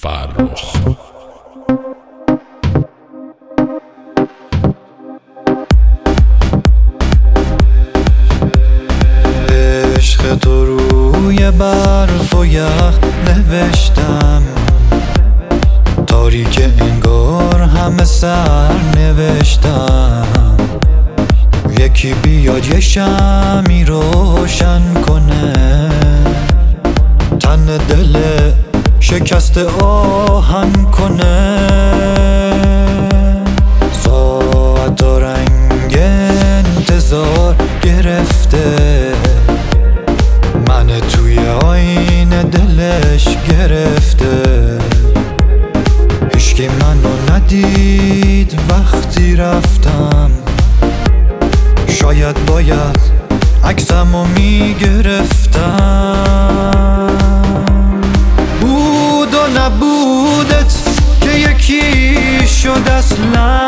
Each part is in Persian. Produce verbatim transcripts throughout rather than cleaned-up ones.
فرخ. عشق تو روی برف و یخ نوشتم، تاریک انگار همه سر نوشتم. یکی بیاد یه شمی روشن کنه، تن دل شکست آهن کنه. ساعت و رنگ انتظار گرفته، من توی آینه دلش گرفته. هیچکی منو ندید وقتی رفتم، شاید باید عکسمو میگرفتم. بود و نبودت که یکی شد اصلا،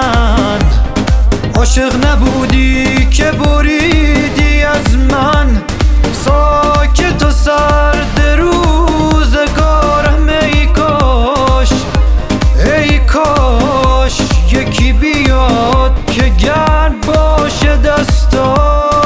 عاشق نبودی که بریدی از من. ساکت و سرد روزگارم، ای کاش ای کاش یکی بیاد که گرد باشه دستا.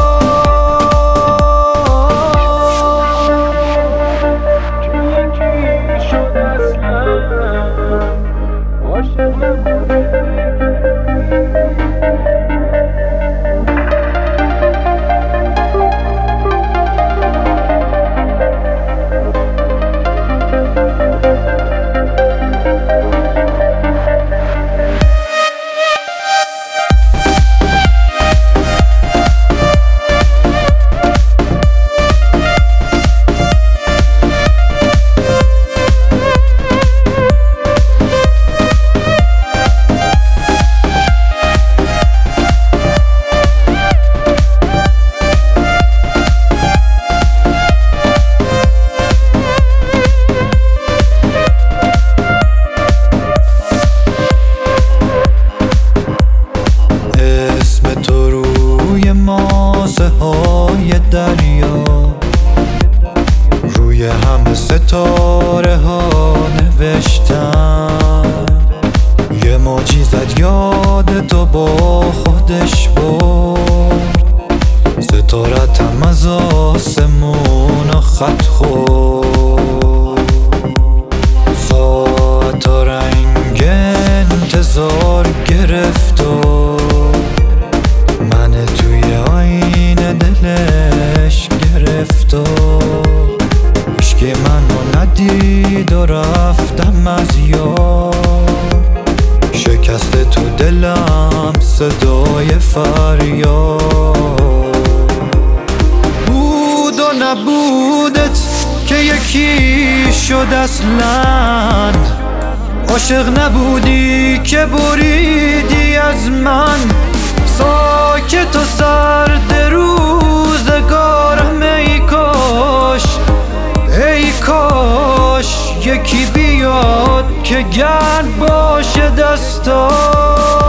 های دریا روی همه ستاره ها نوشتم. یه موجی زد یاد تو با خودش برد، ستارتم از آسمون خط خورد. ساعت و رنگ انتظار گرفت و من توی آینه دلش گرفت و هیچکی منو ندید و رفتم از یاد. شکست تو دلم صدای فریاد. بود و نبودت که یکی شد اصلا، عاشق نبودی که بریدی از من. ساکت و سرد روزگارم، ای کاش ای کاش یکی بیاد که گرد باشه دستا.